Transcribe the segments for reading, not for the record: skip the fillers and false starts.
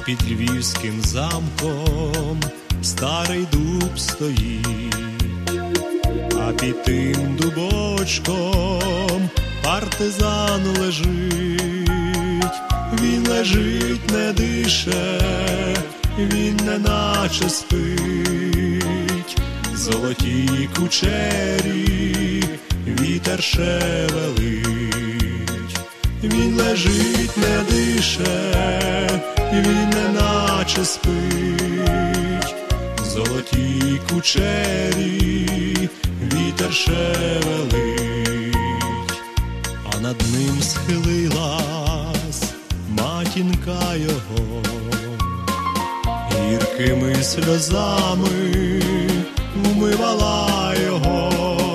під Львівським замком старий дуб стоїть, а під тим дубочком партизан лежить. Він лежить, не дише, він неначе спить. Золоті кучері вітер шевелить. Він лежить, не дише, він неначе спить. Золоті кучері вітер шевелить. А над ним схилилась матінка його, гіркими сльозами вмивала його.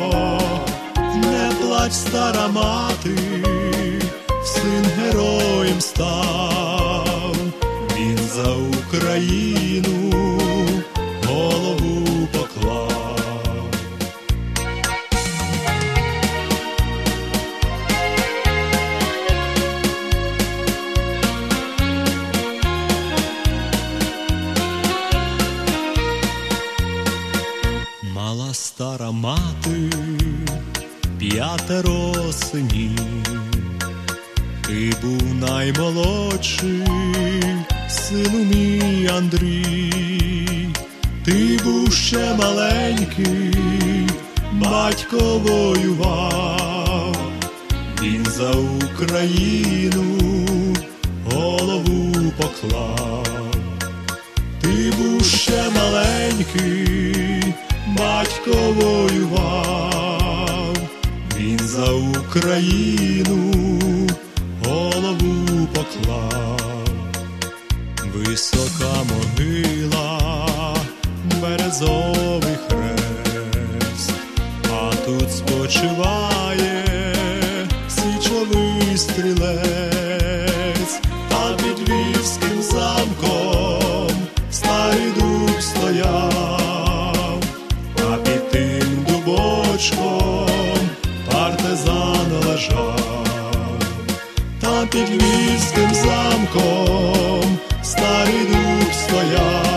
Не плач, стара мати, син героєм став, він за Україну голову поклав. Мала стара мати 5 синів, ти був наймолодший, сину мій Андрій. Ти був ще маленький, батько воював, він за Україну голову поклав. Ти був ще маленький, батько воював, він за Україну голову поклав. Висока могила, березовий хрест, а тут спочиває січовий стрілець. А під Львівським замком старий дуб стояв, а під тим дубочком партизан лежав. Та під Львівським замком старий дуб стояв,